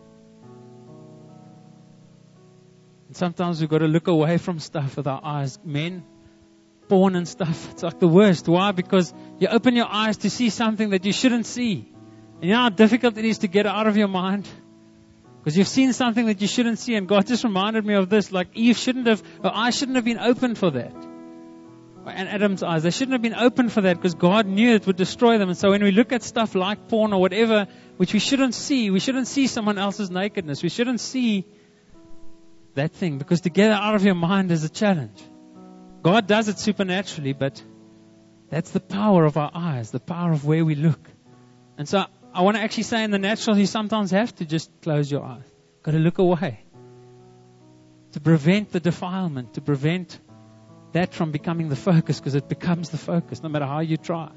And sometimes we've got to look away from stuff with our eyes. Men, porn and stuff, it's like the worst. Why? Because you open your eyes to see something that you shouldn't see. And you know how difficult it is to get it out of your mind? Because you've seen something that you shouldn't see. And God just reminded me of this. Like Eve shouldn't have, her eyes shouldn't have been open for that. And Adam's eyes, they shouldn't have been open for that, because God knew it would destroy them. And so when we look at stuff like porn or whatever, which we shouldn't see, we shouldn't see someone else's nakedness. We shouldn't see that thing, because to get it out of your mind is a challenge. God does it supernaturally, but that's the power of our eyes, the power of where we look. And so I want to actually say, in the natural, you sometimes have to just close your eyes. Got to look away. To prevent the defilement, to prevent that from becoming the focus, because it becomes the focus no matter how you try.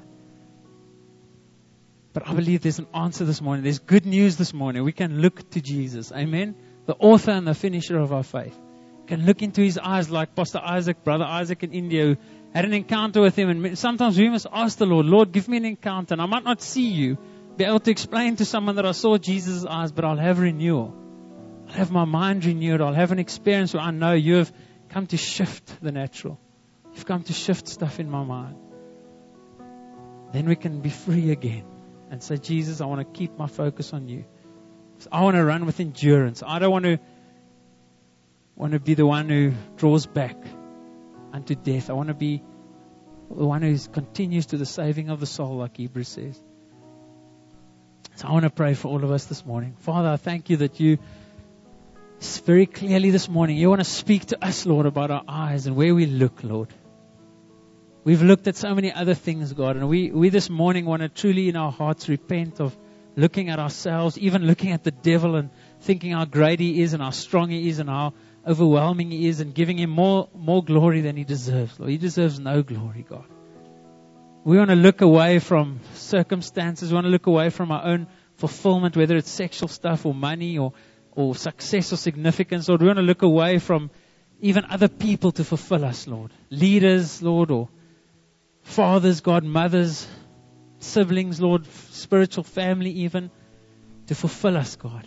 But I believe there's an answer this morning. There's good news this morning. We can look to Jesus. Amen. The author and the finisher of our faith. Can look into his eyes like Pastor Isaac, Brother Isaac in India, who had an encounter with him. And sometimes we must ask the Lord, Lord, give me an encounter. And I might not see you, be able to explain to someone that I saw Jesus' eyes, but I'll have renewal. I'll have my mind renewed. I'll have an experience where I know you have come to shift the natural. You've come to shift stuff in my mind. Then we can be free again and say, Jesus, I want to keep my focus on you. I want to run with endurance. I don't want to want to be the one who draws back unto death. I want to be the one who continues to the saving of the soul, like Hebrews says. So I want to pray for all of us this morning. Father, I thank you that you very clearly this morning, you want to speak to us, Lord, about our eyes and where we look, Lord. We've looked at so many other things, God, and we, we this morning want to truly in our hearts repent of looking at ourselves, even looking at the devil and thinking how great he is and how strong he is and how overwhelming he is, and giving him more, more glory than he deserves, Lord. He deserves no glory, God. We want to look away from circumstances. We want to look away from our own fulfillment, whether it's sexual stuff or money or, or success or significance, Lord. We want to look away from even other people to fulfill us, Lord. Leaders, Lord, or fathers, God, mothers, siblings, Lord, spiritual family even, to fulfill us, God.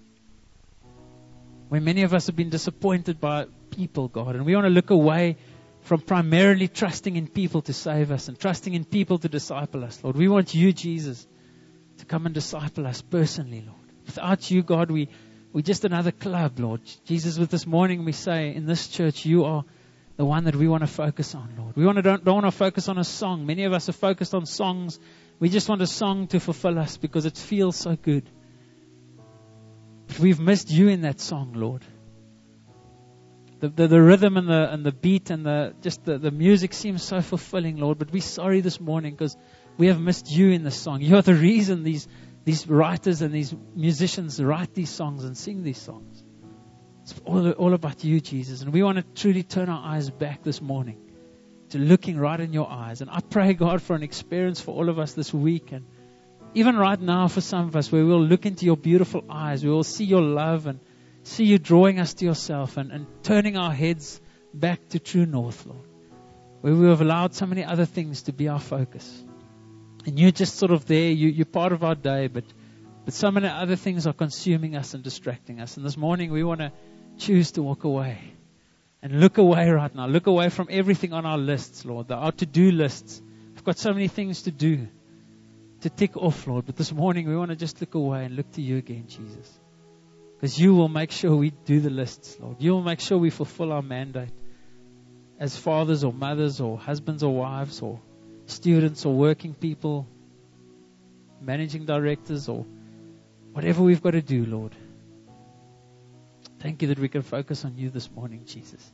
When many of us have been disappointed by people, God, and we want to look away from primarily trusting in people to save us and trusting in people to disciple us, Lord. We want you, Jesus, to come and disciple us personally, Lord. Without you, God, we, we're just another club, Lord. Jesus, with this morning we say, in this church, you are the one that we want to focus on, Lord. We want to don't, don't want to focus on a song. Many of us are focused on songs. We just want a song to fulfill us because it feels so good. But we've missed you in that song, Lord. The, the, the rhythm and the, and the beat and the, just the, the music seems so fulfilling, Lord. But we're sorry this morning because we have missed you in the song. You're the reason these, these writers and these musicians write these songs and sing these songs. It's all, all about you, Jesus. And we want to truly turn our eyes back this morning to looking right in your eyes. And I pray, God, for an experience for all of us this week. And even right now for some of us, where we'll look into your beautiful eyes. We will see your love and see you drawing us to yourself and, and turning our heads back to true north, Lord. Where we have allowed so many other things to be our focus. And you're just sort of there. You, you're part of our day. But, but so many other things are consuming us and distracting us. And this morning we want to choose to walk away and look away right now. Look away from everything on our lists, Lord. Our to-do lists. I've got so many things to do, to tick off, Lord. But this morning we want to just look away and look to you again, Jesus. Because you will make sure we do the lists, Lord. You will make sure we fulfill our mandate as fathers or mothers or husbands or wives or students or working people, managing directors or whatever we've got to do, Lord. Thank you that we can focus on you this morning, Jesus.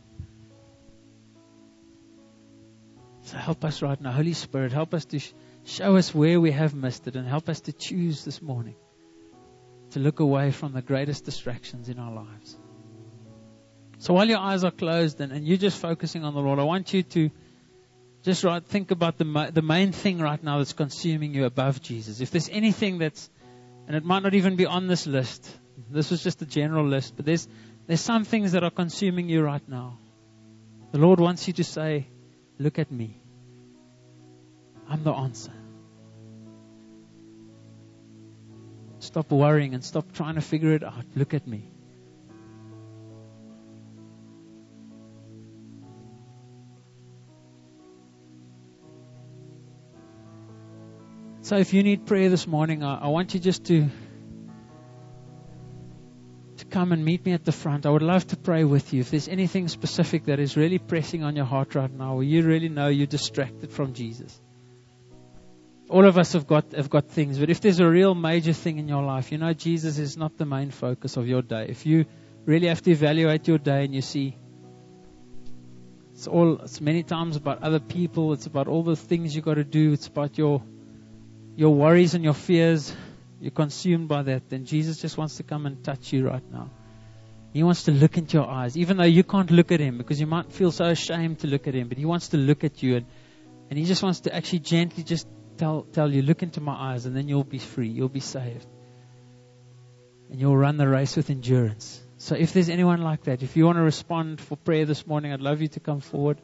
So help us right now. Holy Spirit, help us to sh- show us where we have missed it and help us to choose this morning to look away from the greatest distractions in our lives. So while your eyes are closed and, and you're just focusing on the Lord, I want you to just right, think about the ma- the main thing right now that's consuming you above Jesus. If there's anything that's, and it might not even be on this list. This was just a general list, but there's there's some things that are consuming you right now. The Lord wants you to say, look at me. I'm the answer. Stop worrying and stop trying to figure it out. Look at me. So if you need prayer this morning, I, I want you just to to come and meet me at the front. I would love to pray with you. If there's anything specific that is really pressing on your heart right now, where you really know you're distracted from Jesus. All of us have got have got things, but if there's a real major thing in your life, you know Jesus is not the main focus of your day. If you really have to evaluate your day and you see it's all it's many times about other people, it's about all the things you got to do, it's about your your worries and your fears, you're consumed by that, then Jesus just wants to come and touch you right now. He wants to look into your eyes, even though you can't look at Him because you might feel so ashamed to look at Him, but He wants to look at you and, and He just wants to actually gently just tell, tell you, look into my eyes, and then you'll be free, you'll be saved. And you'll run the race with endurance. So if there's anyone like that, if you want to respond for prayer this morning, I'd love you to come forward.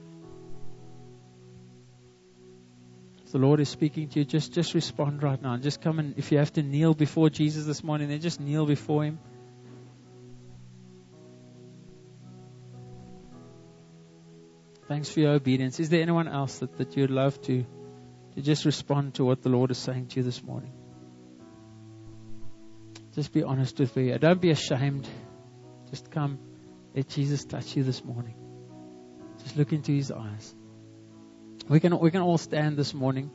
If the Lord is speaking to you, just, just respond right now. And just come and, if you have to kneel before Jesus this morning, then just kneel before Him. Thanks for your obedience. Is there anyone else that, that you'd love to, to just respond to what the Lord is saying to you this morning? Just be honest with me. Don't be ashamed. Just come. Let Jesus touch you this morning. Just look into His eyes. We can we can all stand this morning.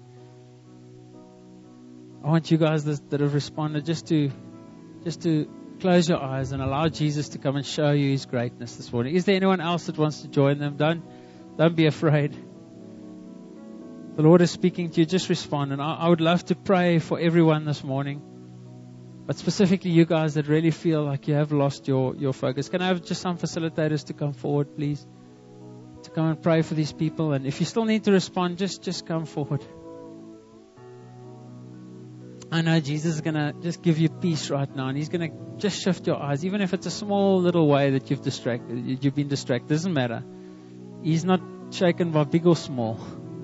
I want you guys that, that have responded just to just to close your eyes and allow Jesus to come and show you His greatness this morning. Is there anyone else that wants to join them? Don't don't be afraid. The Lord is speaking to you. Just respond. And I, I would love to pray for everyone this morning, but specifically you guys that really feel like you have lost your, your focus. Can I have just some facilitators to come forward, please? To come and pray for these people. And if you still need to respond, just, just come forward. I know Jesus is going to just give you peace right now. And He's going to just shift your eyes. Even if it's a small little way that you've distracted, you've been distracted. Doesn't matter. He's not shaken by big or small.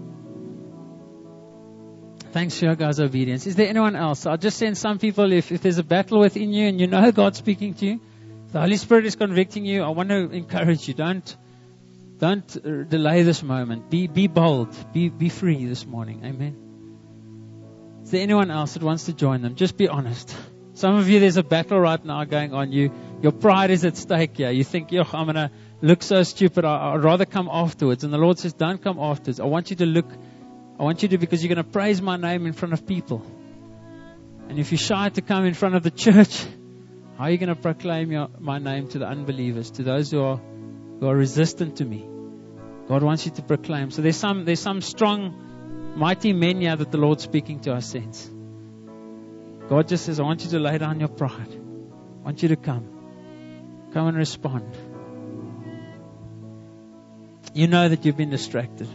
Thanks for your guys' obedience. Is there anyone else? I'll just send some people, if, if there's a battle within you and you know God's speaking to you, the Holy Spirit is convicting you, I want to encourage you. Don't Don't uh, delay this moment. Be be bold. Be be free this morning. Amen. Is there anyone else that wants to join them? Just be honest. Some of you, there's a battle right now going on. You, your pride is at stake here. You think, yo, I'm going to look so stupid. I, I'd rather come afterwards. And the Lord says, don't come afterwards. I want you to look. I want you to, because you're going to praise my name in front of people. And if you're shy to come in front of the church, how are you going to proclaim your, my name to the unbelievers, to those who are who are resistant to me? God wants you to proclaim. So there's some there's some strong, mighty men here that the Lord's speaking to, I sense. God just says, I want you to lay down your pride. I want you to come. Come and respond. You know that you've been distracted.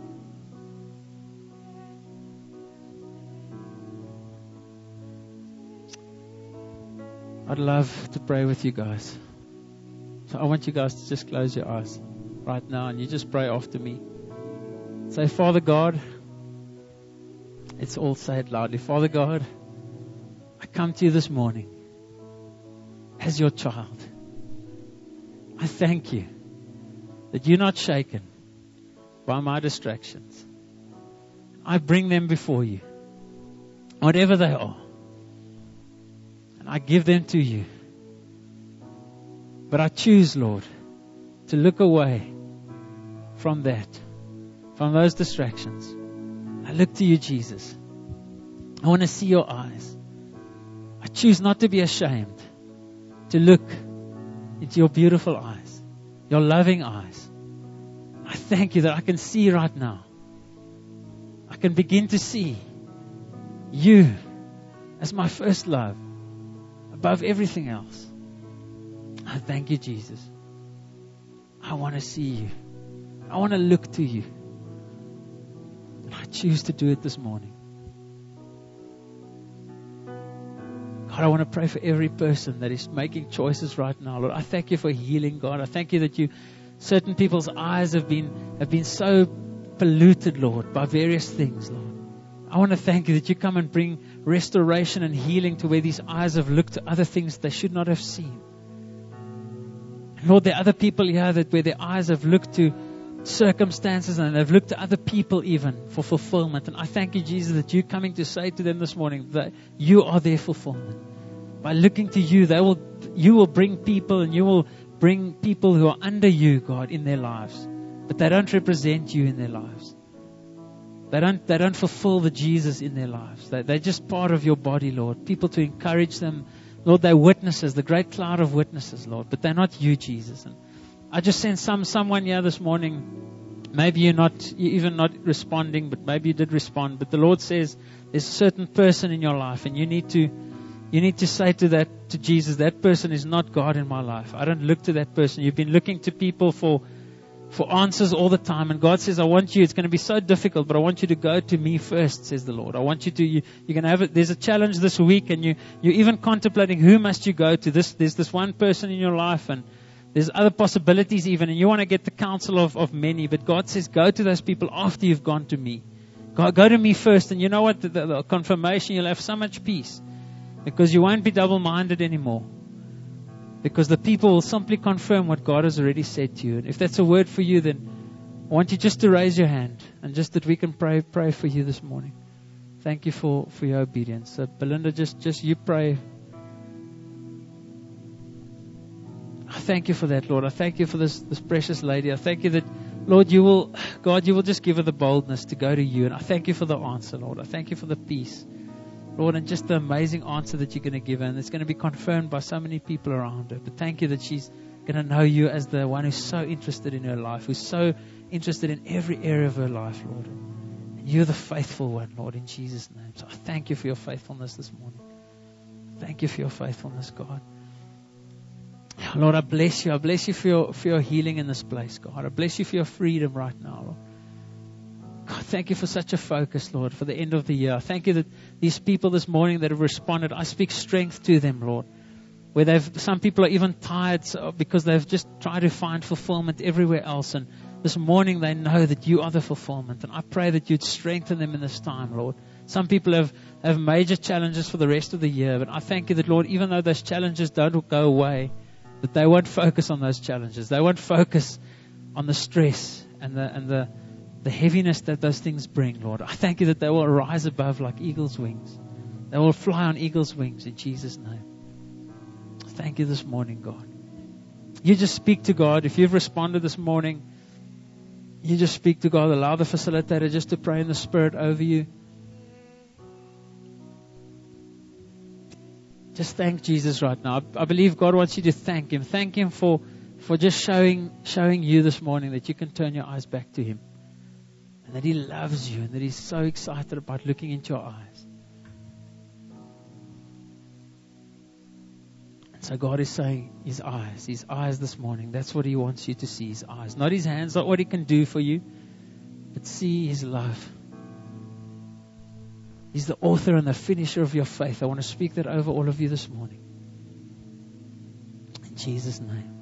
I'd love to pray with you guys. So I want you guys to just close your eyes right now and you just pray after me. Say, Father God, let's all say it loudly. Father God, I come to you this morning as your child. I thank you that you're not shaken by my distractions. I bring them before you, whatever they are, and I give them to you. But I choose, Lord, to look away from that, from those distractions. I look to you, Jesus. I want to see your eyes. I choose not to be ashamed to look into your beautiful eyes, your loving eyes. I thank you that I can see right now. I can begin to see you as my first love above everything else. I thank you, Jesus. I want to see you. I want to look to you. And I choose to do it this morning. God, I want to pray for every person that is making choices right now. Lord, I thank you for healing, God. I thank you that you, certain people's eyes have been, have been so polluted, Lord, by various things, Lord. I want to thank you that you come and bring restoration and healing to where these eyes have looked to other things they should not have seen. And Lord, there are other people here that where their eyes have looked to circumstances and they've looked to other people even for fulfillment. And I thank you, Jesus, that you're coming to say to them this morning that you are their fulfillment. By looking to you, they will, you will bring people and you will bring people who are under you, God, in their lives. But they don't represent you in their lives. They don't, they don't fulfill the Jesus in their lives. They, they're just part of your body, Lord. People to encourage them. Lord, they're witnesses, the great cloud of witnesses, Lord. But they're not you, Jesus. And I just sense some, someone here this morning, maybe you're not, you're even not responding, but maybe you did respond. But the Lord says there's a certain person in your life and you need to, you need to say to that, to Jesus, that person is not God in my life. I don't look to that person. You've been looking to people for for answers all the time. And God says, I want you, it's going to be so difficult, but I want you to go to me first, says the Lord. I want you to, you, you're going to have it. There's a challenge this week and you, you're even contemplating who must you go to. This, there's this one person in your life and there's other possibilities even, and you want to get the counsel of, of many, but God says, go to those people after you've gone to me. Go, go to me first. And you know what? The, the, the confirmation, you'll have so much peace because you won't be double-minded anymore. Because the people will simply confirm what God has already said to you. And if that's a word for you, then I want you just to raise your hand and just that we can pray pray for you this morning. Thank you for, for your obedience. So Belinda, just, just you pray. I thank you for that, Lord. I thank you for this, this precious lady. I thank you that, Lord, you will, God, you will just give her the boldness to go to you. And I thank you for the answer, Lord. I thank you for the peace. Lord, and just the amazing answer that you're going to give her. And it's going to be confirmed by so many people around her. But thank you that she's going to know you as the one who's so interested in her life, who's so interested in every area of her life, Lord. And you're the faithful one, Lord, in Jesus' name. So I thank you for your faithfulness this morning. Thank you for your faithfulness, God. Lord, I bless you. I bless you for your, for your healing in this place, God. I bless you for your freedom right now, Lord. God, thank you for such a focus, Lord, for the end of the year. Thank you that these people this morning that have responded, I speak strength to them, Lord. Where they've, some people are even tired because they've just tried to find fulfillment everywhere else. And this morning they know that you are the fulfillment. And I pray that you'd strengthen them in this time, Lord. Some people have, have major challenges for the rest of the year. But I thank you that, Lord, even though those challenges don't go away, that they won't focus on those challenges. They won't focus on the stress and the, and the, the heaviness that those things bring, Lord. I thank you that they will rise above like eagle's wings. They will fly on eagle's wings in Jesus' name. Thank you this morning, God. You just speak to God. If you've responded this morning, you just speak to God. Allow the facilitator just to pray in the Spirit over you. Just thank Jesus right now. I believe God wants you to thank Him. Thank Him for, for just showing, showing you this morning that you can turn your eyes back to Him. And that He loves you and that He's so excited about looking into your eyes. And so God is saying His eyes, His eyes this morning. That's what He wants you to see, His eyes. Not His hands, not what He can do for you, but see His love. He's the author and the finisher of your faith. I want to speak that over all of you this morning. In Jesus' name.